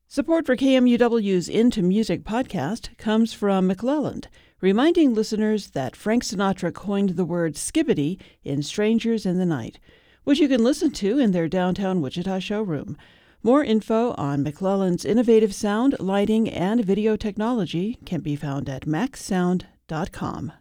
Support for KMUW's Into Music podcast comes from McClelland, reminding listeners that Frank Sinatra coined the word skibbity in Strangers in the Night, which you can listen to in their downtown Wichita showroom. More info on McClelland's innovative sound, lighting, and video technology can be found at maxsound.com.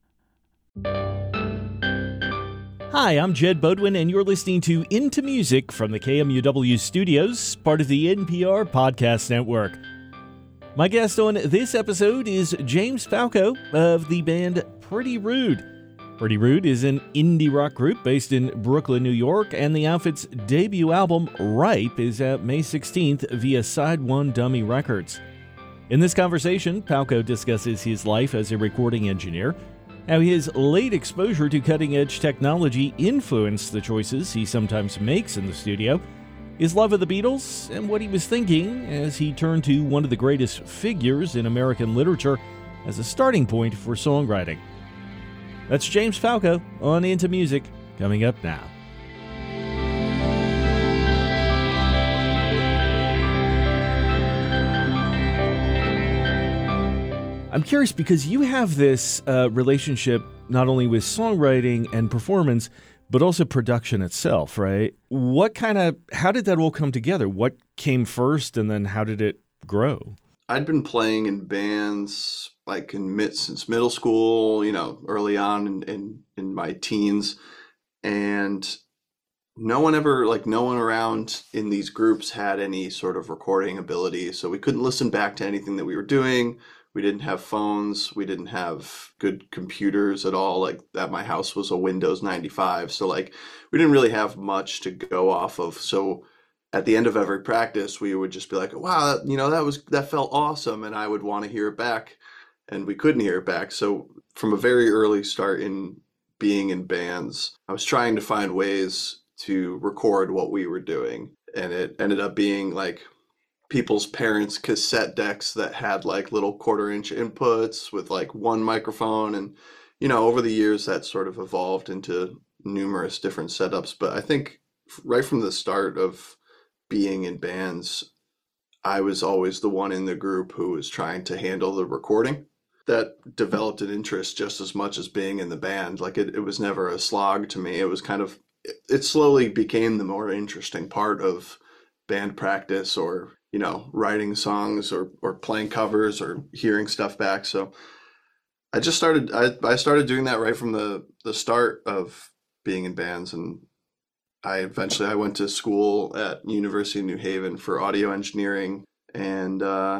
Hi, I'm Jed Bodwin, and you're listening to Into Music from the KMUW studios, part of the NPR Podcast Network. My guest on this episode is James Falco of the band Pretty Rude. Pretty Rude is an indie rock group based in Brooklyn, New York, and the outfit's debut album, Ripe, is out May 16th via Side One Dummy Records. In this conversation, Falco discusses his life as a recording engineer, how his late exposure to cutting-edge technology influenced the choices he sometimes makes in the studio, his love of the Beatles, and what he was thinking as he turned to one of the greatest figures in American literature as a starting point for songwriting. That's James Falco on Into Music, coming up now. I'm curious because you have this relationship not only with songwriting and performance, but also production itself, right? How did that all come together? What came first, and then how did it grow? I'd been playing in bands since middle school, early on in my teens, and no one around in these groups had any sort of recording ability, so we couldn't listen back to anything that we were doing. We didn't have phones. We didn't have good computers at all. At my house was a Windows 95. So we didn't really have much to go off of. So at the end of every practice, we would just be like, wow, that felt awesome. And I would want to hear it back, and we couldn't hear it back. So from a very early start in being in bands, I was trying to find ways to record what we were doing. And it ended up being people's parents' cassette decks that had little 1/4-inch inputs with one microphone, and over the years that sort of evolved into numerous different setups. But I think right from the start of being in bands, I was always the one in the group who was trying to handle the recording. That developed an interest just as much as being in the band. It was never a slog to me. It was it slowly became the more interesting part of band practice, or writing songs or playing covers or hearing stuff back. So I started doing that right from the start of being in bands. And I went to school at University of New Haven for audio engineering, and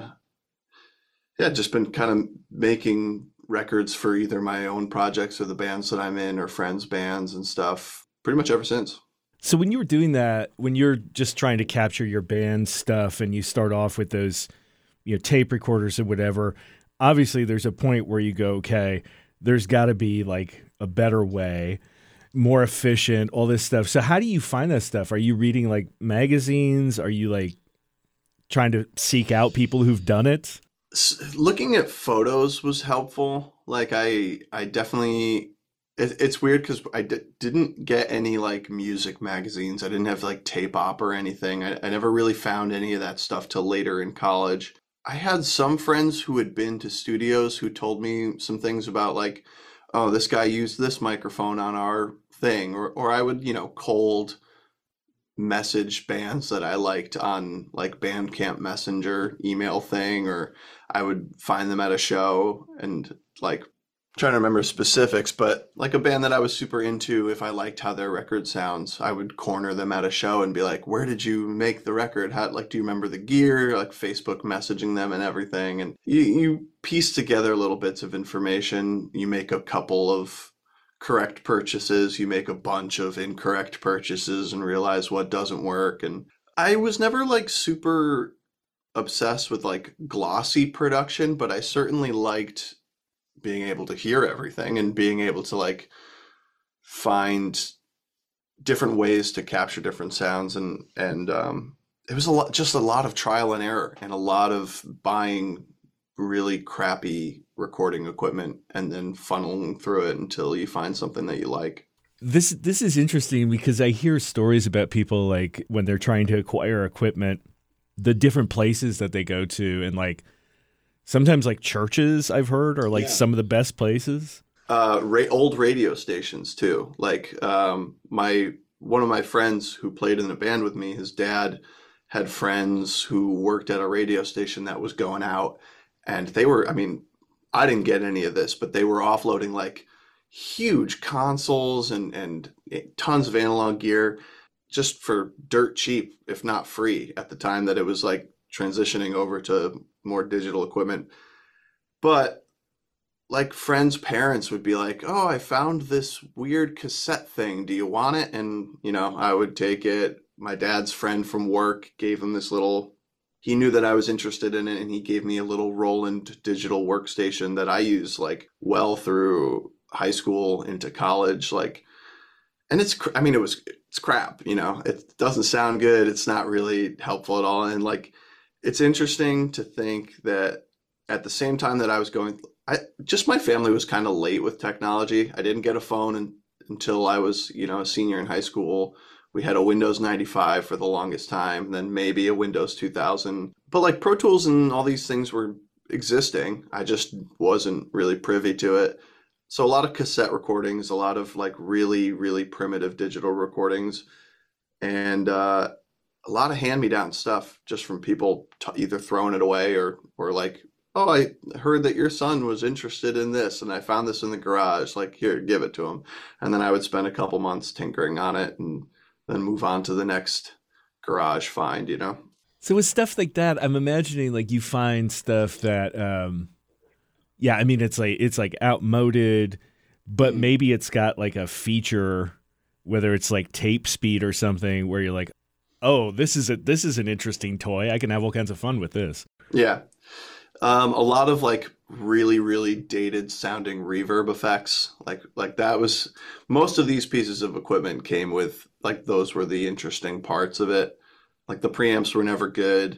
just been kind of making records for either my own projects or the bands that I'm in or friends' bands and stuff pretty much ever since. So when you were doing that, when you're just trying to capture your band stuff and you start off with those, tape recorders or whatever, obviously there's a point where you go, okay, there's got to be a better way, more efficient, all this stuff. So how do you find that stuff? Are you reading magazines? Are you trying to seek out people who've done it? Looking at photos was helpful. I definitely... It's weird because I didn't get any music magazines. I didn't have Tape Op or anything. I never really found any of that stuff till later in college. I had some friends who had been to studios who told me some things about oh, this guy used this microphone on our thing. Or I would, cold message bands that I liked on Bandcamp Messenger email thing, or I would find them at a show and trying to remember specifics, but a band that I was super into, if I liked how their record sounds, I would corner them at a show and be like, where did you make the record? How, do you remember the gear? Facebook messaging them and everything. And you piece together little bits of information. You make a couple of correct purchases. You make a bunch of incorrect purchases and realize what doesn't work. And I was never super obsessed with glossy production, but I certainly liked being able to hear everything and being able to find different ways to capture different sounds. And it was a lot of trial and error, and a lot of buying really crappy recording equipment and then funneling through it until you find something that you like. This is interesting because I hear stories about people when they're trying to acquire equipment, the different places that they go to, and like sometimes like churches I've heard are like some of the best places. Old radio stations too. Like one of my friends who played in a band with me, his dad had friends who worked at a radio station that was going out, and they were, I mean, I didn't get any of this, but they were offloading like huge consoles and tons of analog gear just for dirt cheap, if not free, at the time that it was like transitioning over to more digital equipment. But like friends' parents would be like, "Oh, I found this weird cassette thing. Do you want it?" And, you know, I would take it. My dad's friend from work gave him this little, he knew that I was interested in it, and he gave me a little Roland digital workstation that I used like well through high school into college. Like, and it's crap, you know, it doesn't sound good. It's not really helpful at all. And like, it's interesting to think that at the same time that I was going, my family was kind of late with technology. I didn't get a phone until I was, you know, a senior in high school. We had a Windows 95 for the longest time, then maybe a Windows 2000. But like Pro Tools and all these things were existing. I just wasn't really privy to it. So a lot of cassette recordings, a lot of like really, really primitive digital recordings, and a lot of hand-me-down stuff just from people either throwing it away or like, "Oh, I heard that your son was interested in this, and I found this in the garage. Like, here, give it to him." And then I would spend a couple months tinkering on it and then move on to the next garage find, you know? So with stuff like that, I'm imagining like you find stuff that, I mean, it's like outmoded, but maybe it's got like a feature, whether it's like tape speed or something, where you're like, "Oh, this is an interesting toy. I can have all kinds of fun with this." Yeah. A lot of like really, really dated sounding reverb effects. Like that was, most of these pieces of equipment came with, like, those were the interesting parts of it. Like the preamps were never good.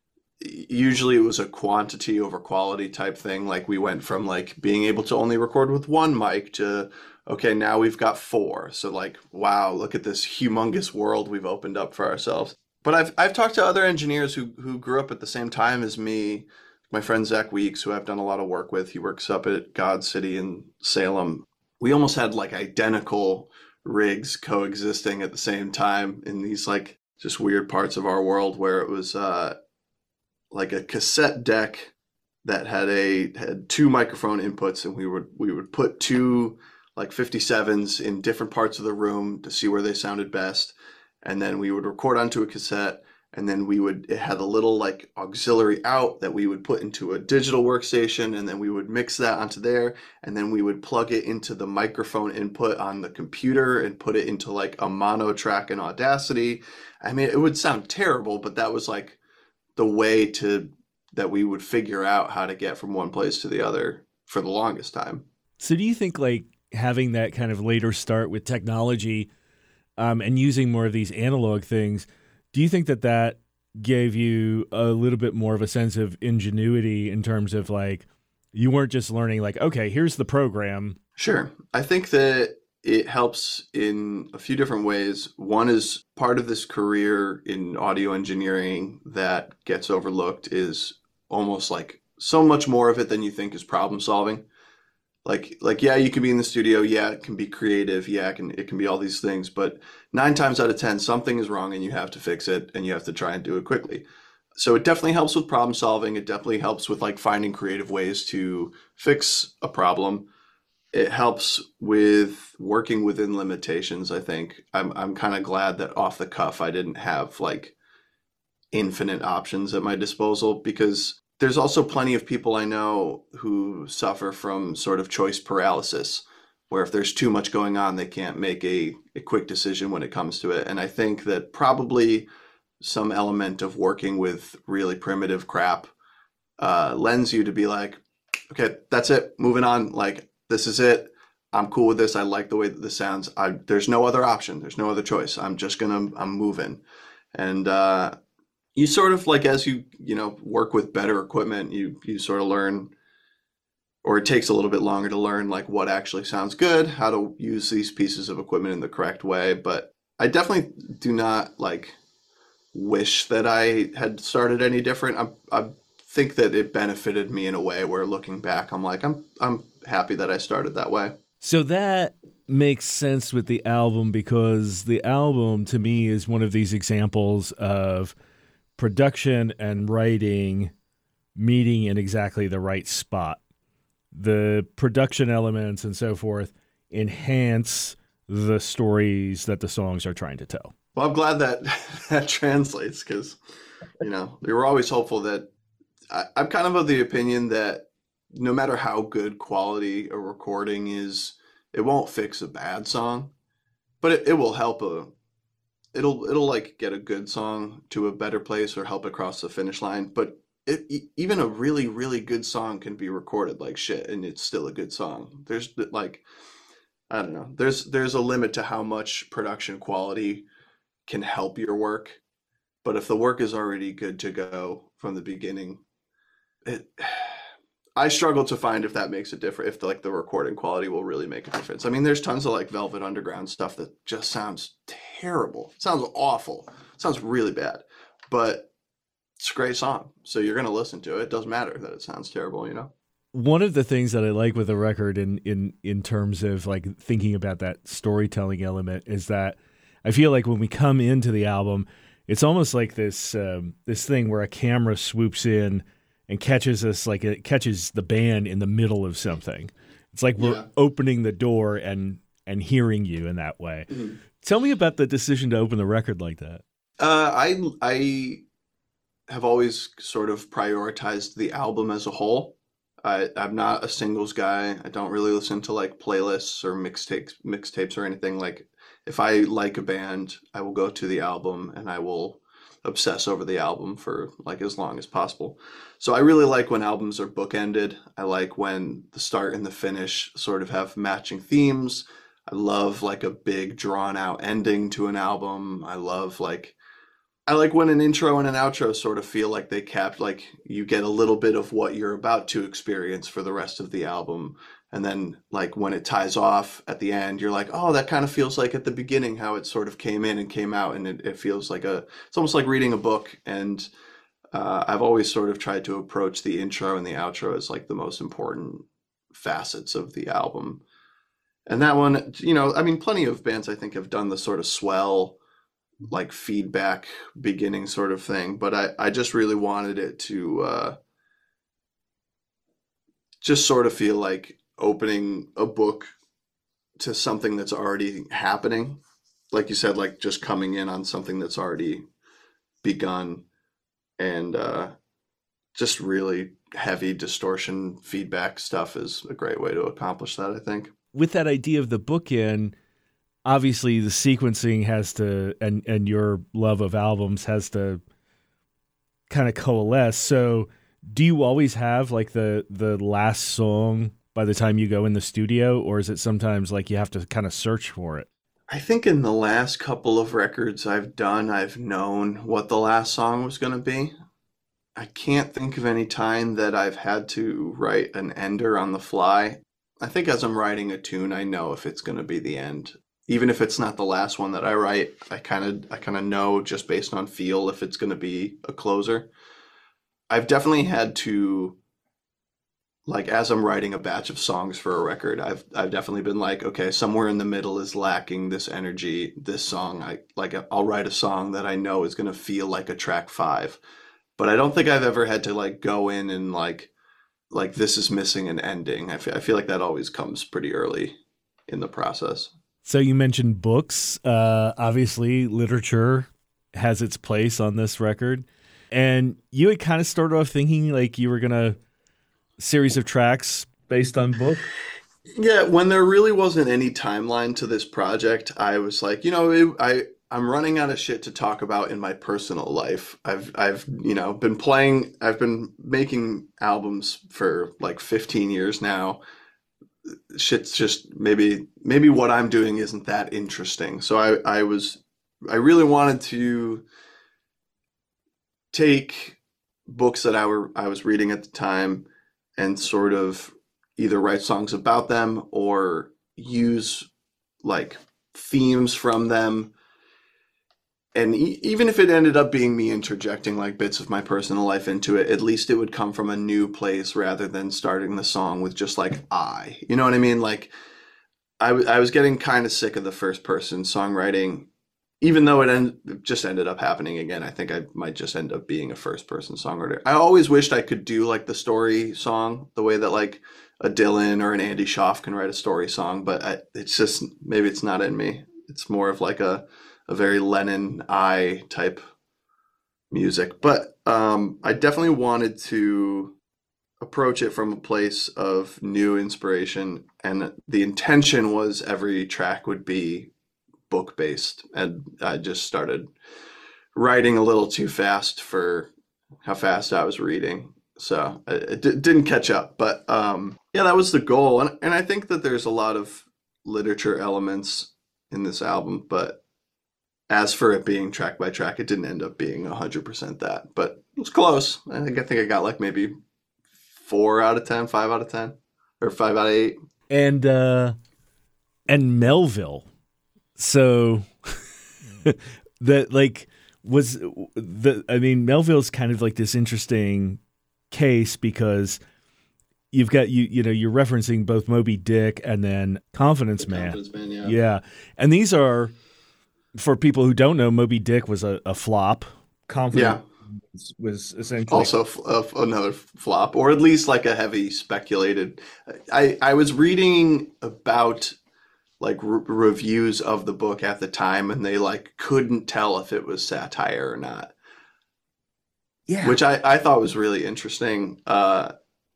Usually it was a quantity over quality type thing. Like we went from like being able to only record with one mic to, okay, now we've got 4. So like, wow, look at this humongous world we've opened up for ourselves. But I've talked to other engineers who grew up at the same time as me. My friend Zach Weeks, who I've done a lot of work with, he works up at God City in Salem. We almost had like identical rigs coexisting at the same time in these like just weird parts of our world, where it was like a cassette deck that had 2 microphone inputs, and we would put 2 like 57s in different parts of the room to see where they sounded best, and then we would record onto a cassette. And then it had a little like auxiliary out that we would put into a digital workstation, and then we would mix that onto there, and then we would plug it into the microphone input on the computer and put it into like a mono track in Audacity. I mean, it would sound terrible, but that was like the way that we would figure out how to get from one place to the other for the longest time. So do you think like having that kind of later start with technology and using more of these analog things, do you think that gave you a little bit more of a sense of ingenuity in terms of like, you weren't just learning like, okay, here's the program? Sure. I think that it helps in a few different ways. One is part of this career in audio engineering that gets overlooked is almost like so much more of it than you think is problem solving. Like, yeah, you can be in the studio. Yeah, it can be creative. Yeah, it can be all these things. But 9 times out of 10, something is wrong and you have to fix it, and you have to try and do it quickly. So it definitely helps with problem solving. It definitely helps with like finding creative ways to fix a problem. It helps with working within limitations. I think I'm kind of glad that off the cuff I didn't have like infinite options at my disposal, because there's also plenty of people I know who suffer from sort of choice paralysis, where if there's too much going on, they can't make a quick decision when it comes to it. And I think that probably some element of working with really primitive crap lends you to be like, okay, that's it, moving on. Like, this is it. I'm cool with this. I like the way that this sounds. There's no other option. There's no other choice. I'm moving. And you sort of like, as you work with better equipment, you sort of learn, or it takes a little bit longer to learn like what actually sounds good, how to use these pieces of equipment in the correct way. But I definitely do not like wish that I had started any different. I think that it benefited me in a way where looking back, I'm like, I'm happy that I started that way. So that makes sense with the album, because the album to me is one of these examples of production and writing meeting in exactly the right spot. The production elements and so forth enhance the stories that the songs are trying to tell. Well, I'm glad that that translates, because, we were always hopeful that I'm kind of the opinion that no matter how good quality a recording is, it won't fix a bad song, but it will help it'll like get a good song to a better place or help it cross the finish line. But even a really, really good song can be recorded like shit and it's still a good song. There's like, I don't know, there's a limit to how much production quality can help your work. But if the work is already good to go from the beginning, I struggle to find if that makes a difference, if the recording quality will really make a difference. I mean, there's tons of like Velvet Underground stuff that just sounds terrible. It sounds awful. It sounds really bad, but it's a great song. So you're going to listen to it. It doesn't matter that it sounds terrible, One of the things that I like with a record in terms of like thinking about that storytelling element is that I feel like when we come into the album, it's almost like this thing where a camera swoops in and catches us, like it catches the band in the middle of something. It's like we're opening the door and hearing you in that way. Mm-hmm. Tell me about the decision to open the record like that. I have always sort of prioritized the album as a whole. I'm not a singles guy. I don't really listen to like playlists or mixtapes or anything. Like if I like a band, I will go to the album and I will obsess over the album for like as long as possible. So I really like when albums are bookended. I like when the start and the finish sort of have matching themes. I love like a big drawn out ending to an album. I like when an intro and an outro sort of feel like they capped, like you get a little bit of what you're about to experience for the rest of the album. And then like when it ties off at the end, you're like, oh, that kind of feels like at the beginning how it sort of came in and came out. And it feels like it's almost like reading a book. And I've always sort of tried to approach the intro and the outro as like the most important facets of the album. And that one, I mean, plenty of bands I think have done the sort of swell, like feedback beginning sort of thing. But I just really wanted it to just sort of feel like opening a book to something that's already happening. Like you said, like just coming in on something that's already begun, and just really heavy distortion feedback stuff is a great way to accomplish that, I think. With that idea of the bookend, obviously the sequencing has to, and your love of albums has to kind of coalesce. So do you always have like the last song by the time you go in the studio, or is it sometimes like you have to kind of search for it? I think in the last couple of records I've done, I've known what the last song was going to be. I can't think of any time that I've had to write an ender on the fly. I think as I'm writing a tune, I know if it's going to be the end. Even if it's not the last one that I write, I kind of know just based on feel if it's going to be a closer. I've definitely had to, like, as I'm writing a batch of songs for a record, I've definitely been like, okay, somewhere in the middle is lacking this energy, this song. I'll write a song that I know is going to feel like a track 5, but I don't think I've ever had to like go in and like this is missing an ending. I feel like that always comes pretty early in the process. So you mentioned books. Obviously, literature has its place on this record. And you had kind of started off thinking like you were going to series of tracks based on book. Yeah, when there really wasn't any timeline to this project, I was like, I'm running out of shit to talk about in my personal life. I've been making albums for like 15 years now. Shit's just maybe what I'm doing isn't that interesting. So I really wanted to take books that I was reading at the time and sort of either write songs about them or use like themes from them And even if it ended up being me interjecting like bits of my personal life into it, at least it would come from a new place rather than starting the song with just like you know what I mean? Like I was getting kind of sick of the first person songwriting, even though it just ended up happening again. I think I might just end up being a first person songwriter. I always wished I could do like the story song the way that like a Dylan or an Andy Schaaf can write a story song, but it's just, maybe it's not in me. It's more of like a very Lennon type music. But I definitely wanted to approach it from a place of new inspiration. And the intention was every track would be book based. And I just started writing a little too fast for how fast I was reading. So it didn't catch up. But yeah, that was the goal. And I think that there's a lot of literature elements in this album, but as for it being track by track, it didn't end up being 100% that, but it was close. I think I got like maybe 4 out of 10, 5 out of 10, or 5 out of 8. And Melville. So that like Melville's kind of like this interesting case because you've got you're referencing both Moby Dick and then Confidence Man. Confidence Man, yeah. Yeah. And these are, for people who don't know, Moby Dick was a flop. Confidence was essentially also another flop, or at least like a heavy speculated. I was reading about like reviews of the book at the time, and they like couldn't tell if it was satire or not. Yeah, which I thought was really interesting. And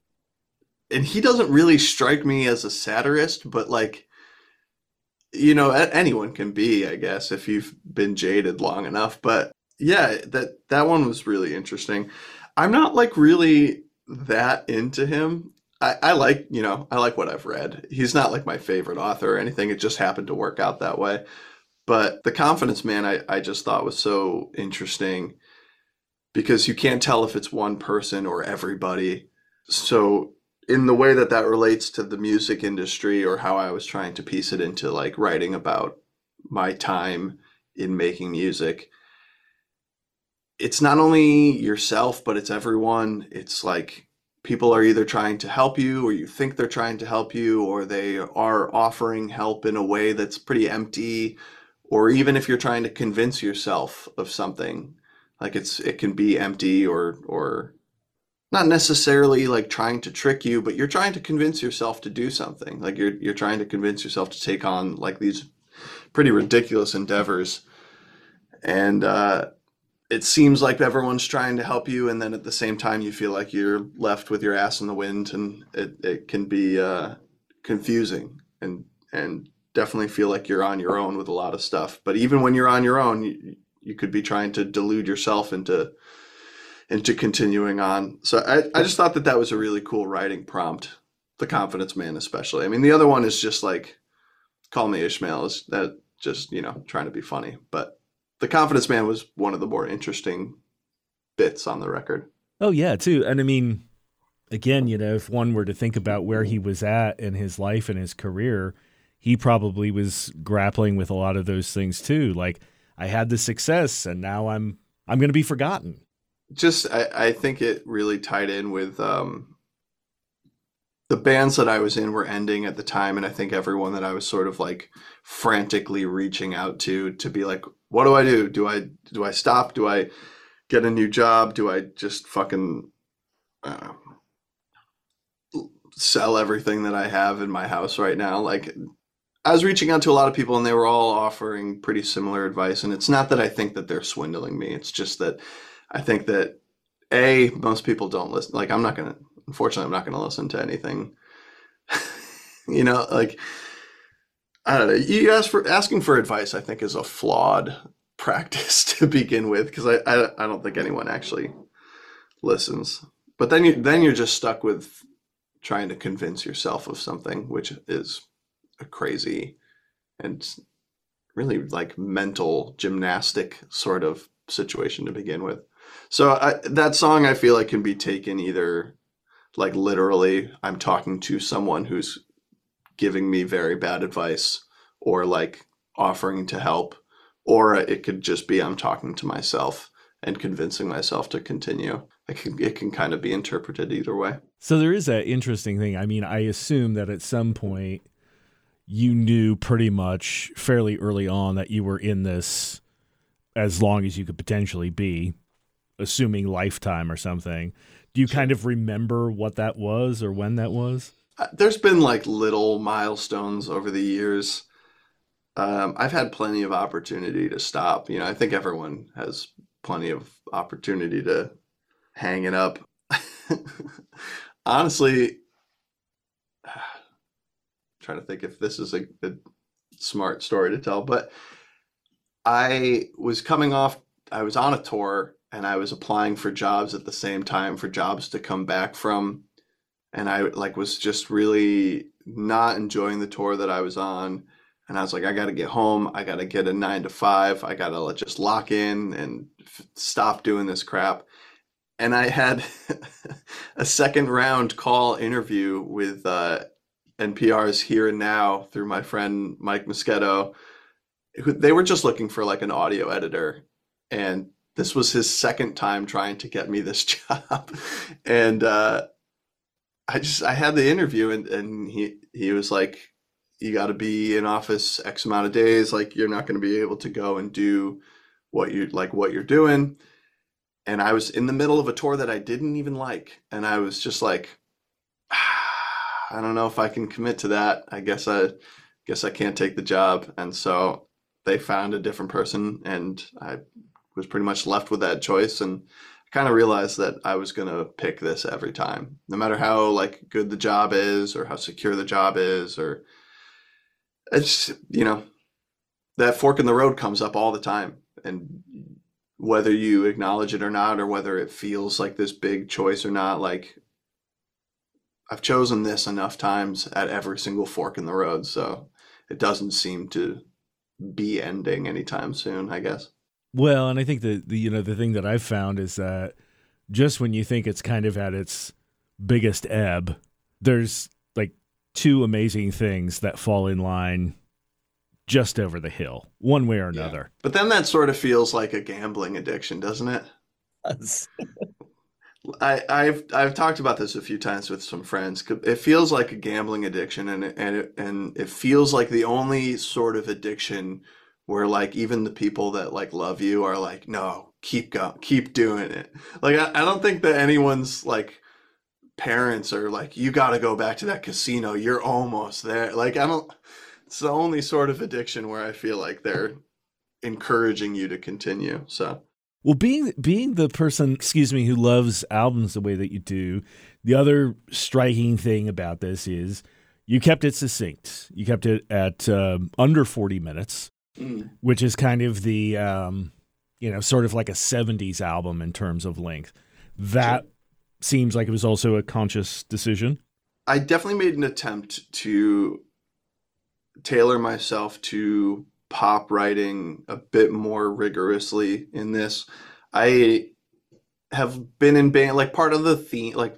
he doesn't really strike me as a satirist, but like, you know, anyone can be, I guess, if you've been jaded long enough. But yeah, that one was really interesting. I'm not like really that into him. I like what I've read. He's not like my favorite author or anything. It just happened to work out that way. But The Confidence Man, I just thought was so interesting because you can't tell if it's one person or everybody. So in the way that relates to the music industry, or how I was trying to piece it into like writing about my time in making music, it's not only yourself, but it's everyone. It's like people are either trying to help you, or you think they're trying to help you, or they are offering help in a way that's pretty empty, or even if you're trying to convince yourself of something, like it can be empty or not necessarily like trying to trick you, but you're trying to convince yourself to do something. Like you're trying to convince yourself to take on like these pretty ridiculous endeavors. And it seems like everyone's trying to help you, and then at the same time you feel like you're left with your ass in the wind, and it can be confusing and definitely feel like you're on your own with a lot of stuff. But even when you're on your own, you could be trying to delude yourself into continuing on. So I just thought that was a really cool writing prompt, The Confidence Man especially. I mean, the other one is just like Call Me Ishmael, is that just, you know, trying to be funny. But The Confidence Man was one of the more interesting bits on the record. Oh, yeah, too. And I mean, again, you know, if one were to think about where he was at in his life and his career, he probably was grappling with a lot of those things too. Like, I had the success and now I'm going to be forgotten. Just, I think it really tied in with the bands that I was in were ending at the time. And I think everyone that I was sort of like frantically reaching out to be like, what do I do? Do I stop? Do I get a new job? Do I just fucking sell everything that I have in my house right now? Like, I was reaching out to a lot of people and they were all offering pretty similar advice. And it's not that I think that they're swindling me. It's just that I think that most people don't listen. Like, unfortunately, I'm not going to listen to anything, you know, like, I don't know. Asking for advice, I think, is a flawed practice to begin with, because I don't think anyone actually listens. But then you're just stuck with trying to convince yourself of something, which is a crazy and really like mental gymnastic sort of situation to begin with. So that song, I feel like, can be taken either like literally, I'm talking to someone who's giving me very bad advice, or like offering to help, or it could just be I'm talking to myself and convincing myself to continue. It can kind of be interpreted either way. So there is that interesting thing. I mean, I assume that at some point you knew pretty much fairly early on that you were in this as long as you could potentially be, assuming lifetime or something. Do you kind of remember what that was or when that was? There's been like little milestones over the years. I've had plenty of opportunity to stop. You know, I think everyone has plenty of opportunity to hang it up. Honestly, trying to think if this is a smart story to tell, but I was on a tour and I was applying for jobs at the same time for jobs to come back from. And I was just really not enjoying the tour that I was on. And I was like, I got to get home. I got to get a 9 to 5. I got to just lock in and stop doing this crap. And I had a second round call interview with NPR's Here and Now through my friend Mike Moschetto. They were just looking for like an audio editor. And this was his second time trying to get me this job. And I had the interview and he was like, you got to be in office X amount of days. Like, you're not going to be able to go and do what you're doing. And I was in the middle of a tour that I didn't even like. And I was just like, I don't know if I can commit to that. I guess I can't take the job. And so they found a different person and I was pretty much left with that choice. And I kind of realized that I was going to pick this every time, no matter how like good the job is or how secure the job is, or it's, you know, that fork in the road comes up all the time. And whether you acknowledge it or not, or whether it feels like this big choice or not, like I've chosen this enough times at every single fork in the road. So it doesn't seem to be ending anytime soon, I guess. Well, and I think the thing that I've found is that just when you think it's kind of at its biggest ebb, there's like two amazing things that fall in line just over the hill, one way or another. Yeah. But then that sort of feels like a gambling addiction, doesn't it? Yes. I've talked about this a few times with some friends. It feels like a gambling addiction, and it feels like the only sort of addiction where like even the people that like love you are like, no, keep doing it. Like I don't think that anyone's like parents are like, you got to go back to that casino. You're almost there. Like it's the only sort of addiction where I feel like they're encouraging you to continue. So. Well, being the person, who loves albums the way that you do, the other striking thing about this is you kept it succinct. You kept it at under 40 minutes, which is kind of the, sort of like a 70s album in terms of length. That seems like it was also a conscious decision. I definitely made an attempt to tailor myself to pop writing a bit more rigorously in this. I have been in band, like part of the theme, like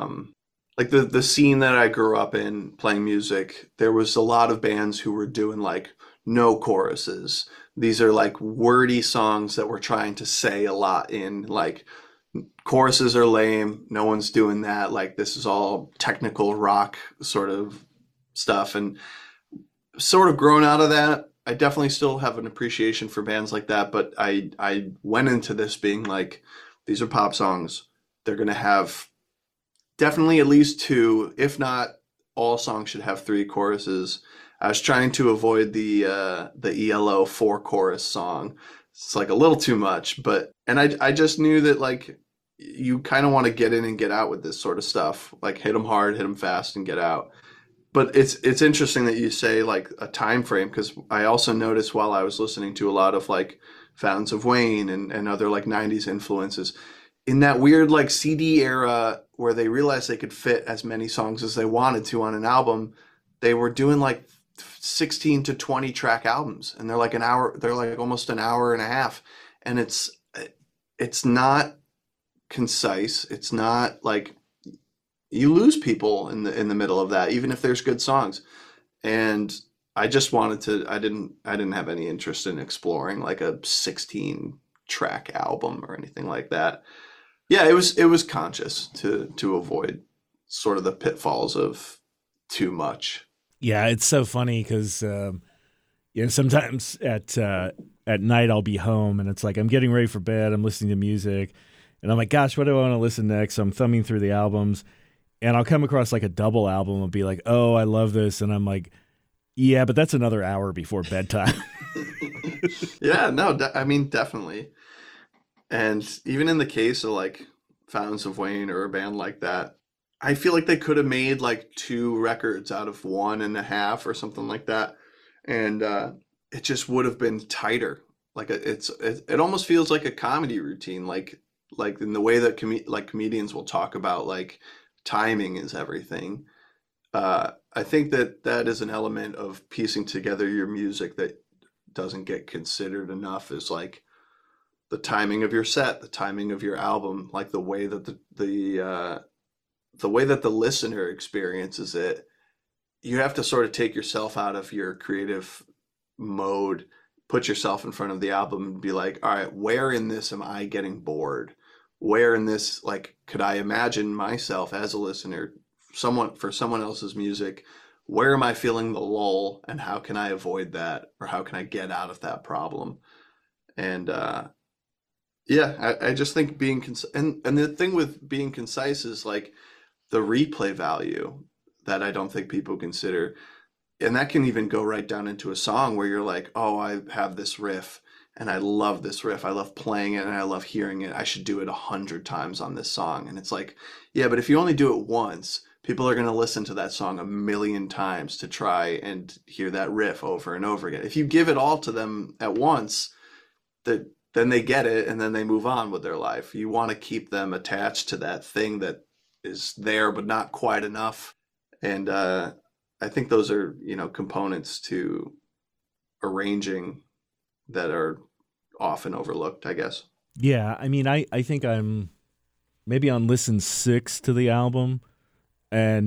the scene that I grew up in playing music, there was a lot of bands who were doing like no choruses. These are like wordy songs that we're trying to say a lot in, like choruses are lame. No one's doing that. Like this is all technical rock sort of stuff. And sort of grown out of that. I definitely still have an appreciation for bands like that, but I went into this being like, these are pop songs. They're going to have definitely at least 2, if not all songs should have 3 choruses. I was trying to avoid the ELO 4-chorus song. It's like a little too much, and I just knew that like you kind of want to get in and get out with this sort of stuff, like hit them hard, hit them fast, and get out. But it's interesting that you say like a time frame, because I also noticed while I was listening to a lot of like Fountains of Wayne and other like 90s influences, in that weird like CD era where they realized they could fit as many songs as they wanted to on an album, they were doing like 16 to 20 track albums, and they're like almost an hour and a half, and it's not concise. It's not like, you lose people in the middle of that, even if there's good songs. And I just wanted to, I didn't have any interest in exploring like a 16 track album or anything like that. Yeah, it was conscious to avoid sort of the pitfalls of too much. Yeah, it's so funny because sometimes at night I'll be home and it's like I'm getting ready for bed. I'm listening to music, and I'm like, gosh, what do I want to listen next? So I'm thumbing through the albums, and I'll come across like a double album and be like, oh, I love this, and I'm like, yeah, but that's another hour before bedtime. Yeah, no, I mean, definitely. And even in the case of like Fountains of Wayne or a band like that, I feel like they could have made like two records out of one and a half or something like that, and it just would have been tighter. Like it almost feels like a comedy routine, like in the way that like comedians will talk about like timing is everything. I think that that is an element of piecing together your music that doesn't get considered enough, is like the timing of your set, the timing of your album, like the way that the way that the listener experiences it. You have to sort of take yourself out of your creative mode, put yourself in front of the album and be like, all right, where in this am I getting bored? Where in this, like, could I imagine myself as a listener, for someone else's music? Where am I feeling the lull, and how can I avoid that, or how can I get out of that problem? And yeah, I just think being and the thing with being concise is like the replay value that I don't think people consider. And that can even go right down into a song where you're like, oh, I have this riff and I love this riff. I love playing it and I love hearing it. I should do it 100 times on this song. And it's like, yeah, but if you only do it once, people are going to listen to that song 1,000,000 times to try and hear that riff over and over again. If you give it all to them at once, then they get it and then they move on with their life. You want to keep them attached to that thing that is there but not quite enough. And I think those are, components to arranging that are often overlooked, I guess. Yeah, I mean, I think I'm maybe on listen 6 to the album, and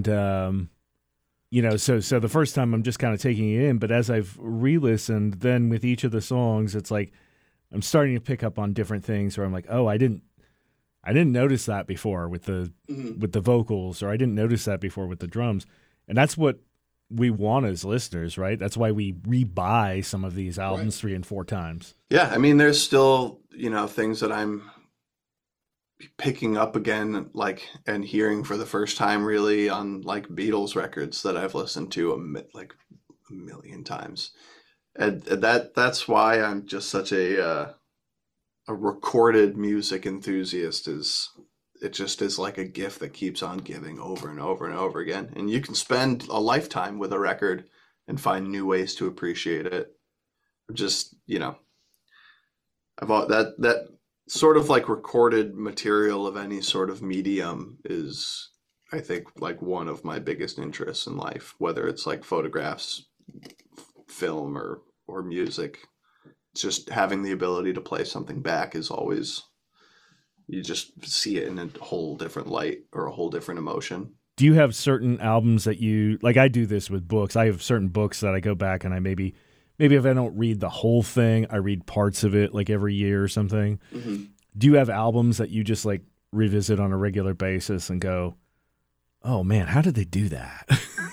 so the first time I'm just kind of taking it in, but as I've re-listened, then with each of the songs, it's like I'm starting to pick up on different things where I'm like, oh, I didn't notice that before with the with the vocals, or I didn't notice that before with the drums, and that's what we want as listeners, right? That's why we rebuy some of these albums 3 and 4 times. Yeah, I mean, there's still, things that I'm picking up again, like, and hearing for the first time really on like Beatles records that I've listened to like 1,000,000 times. And that's why I'm just such a recorded music enthusiast. It just is like a gift that keeps on giving over and over and over again. And you can spend a lifetime with a record and find new ways to appreciate it. Just, that sort of like recorded material of any sort of medium is, I think, like one of my biggest interests in life, whether it's like photographs, film, or music. It's just having the ability to play something back is always, you just see it in a whole different light or a whole different emotion. Do you have certain albums that you, like I do this with books, I have certain books that I go back and I maybe if I don't read the whole thing, I read parts of it like every year or something. Mm-hmm. Do you have albums that you just like revisit on a regular basis and go, oh man, how did they do that?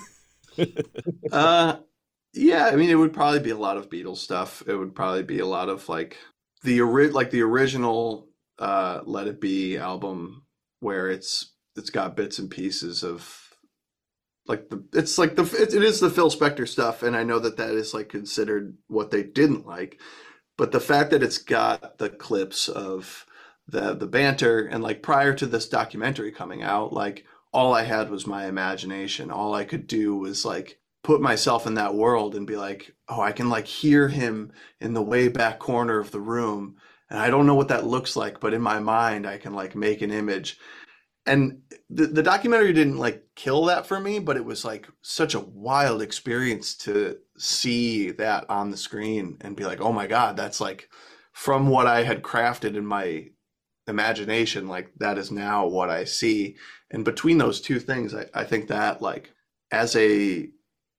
Yeah, I mean, it would probably be a lot of Beatles stuff. It would probably be a lot of like the original Let It Be album, where it's got bits and pieces of like it is the Phil Spector stuff, and I know that is like considered what they didn't like, but the fact that it's got the clips of the banter, and like prior to this documentary coming out, like all I had was my imagination. All I could do was like put myself in that world and be like, oh, I can like hear him in the way back corner of the room. And I don't know what that looks like, but in my mind, I can like make an image. And the documentary didn't like kill that for me, but it was like such a wild experience to see that on the screen and be like, oh my God, that's like from what I had crafted in my imagination, like that is now what I see. And between those two things, I think that like as a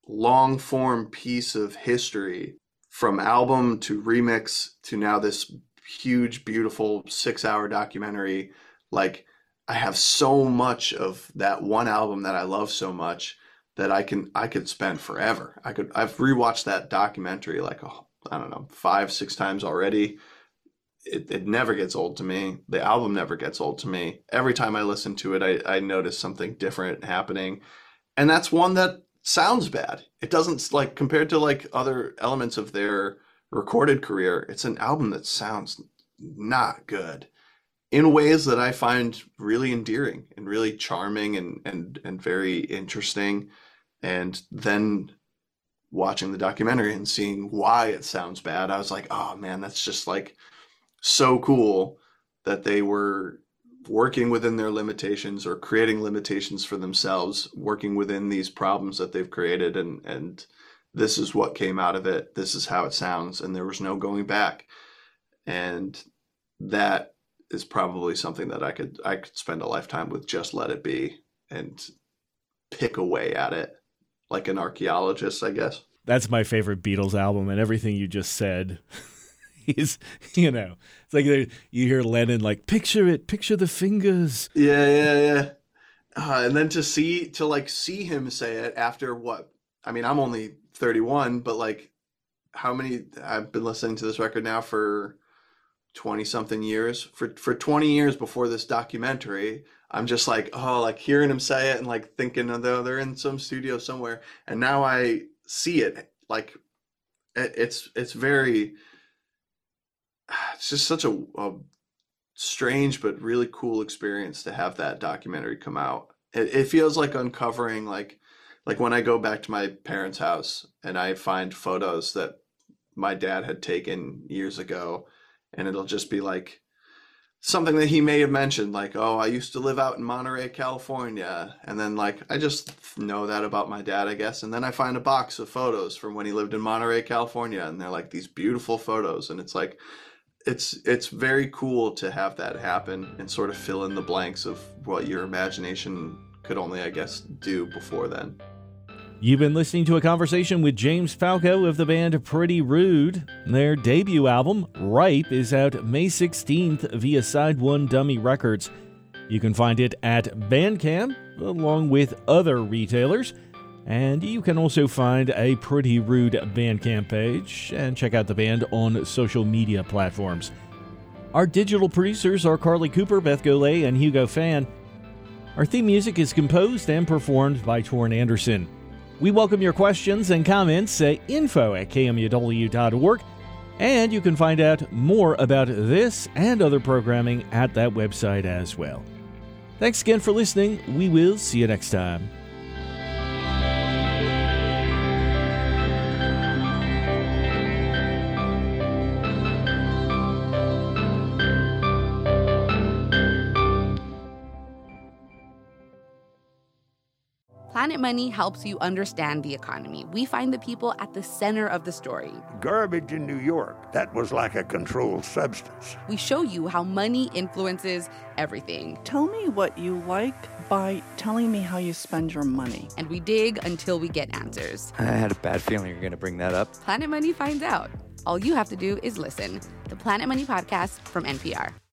long form piece of history, from album to remix to now this huge, beautiful 6-hour documentary. Like, I have so much of that one album that I love so much that I could spend forever. I've rewatched that documentary like, I don't know, 5-6 times already. It never gets old to me. The album never gets old to me. Every time I listen to it, I notice something different happening. And that's one that sounds bad. It doesn't, like, compared to like other elements of their recorded career, it's an album that sounds not good in ways that I find really endearing and really charming and very interesting. And then watching the documentary and seeing why it sounds bad, I was like, oh man, that's just like so cool that they were working within their limitations or creating limitations for themselves, working within these problems that they've created. And this is what came out of it. This is how it sounds. And there was no going back. And that is probably something that I could spend a lifetime with. Just let it be and pick away at it like an archaeologist, I guess. That's my favorite Beatles album, and everything you just said is, it's like you hear Lennon like, picture it, picture the fingers. Yeah. And then to see him say it after what? I mean, I'm only 31, but like, I've been listening to this record now for 20 something years. For 20 years before this documentary, I'm just like, hearing him say it and like thinking, they're in some studio somewhere. And now I see it. Like, it's just such a strange but really cool experience to have that documentary come out. It feels like uncovering, like when I go back to my parents' house and I find photos that my dad had taken years ago, and it'll just be like something that he may have mentioned, like, oh, I used to live out in Monterey, California. And then like, I just know that about my dad, I guess. And then I find a box of photos from when he lived in Monterey, California. And they're like these beautiful photos. And it's like, it's very cool to have that happen and sort of fill in the blanks of what your imagination could only, I guess, do before then. You've been listening to a conversation with James Falco of the band Pretty Rude. Their debut album, Ripe, is out May 16th via Side One Dummy Records. You can find it at Bandcamp, along with other retailers. And you can also find a Pretty Rude Bandcamp page and check out the band on social media platforms. Our digital producers are Carly Cooper, Beth Golay, and Hugo Fan. Our theme music is composed and performed by Torrin Anderson. We welcome your questions and comments at info@kmuw.org, and you can find out more about this and other programming at that website as well. Thanks again for listening. We will see you next time. Planet Money helps you understand the economy. We find the people at the center of the story. Garbage in New York, that was like a controlled substance. We show you how money influences everything. Tell me what you like by telling me how you spend your money. And we dig until we get answers. I had a bad feeling you were going to bring that up. Planet Money finds out. All you have to do is listen. The Planet Money Podcast from NPR.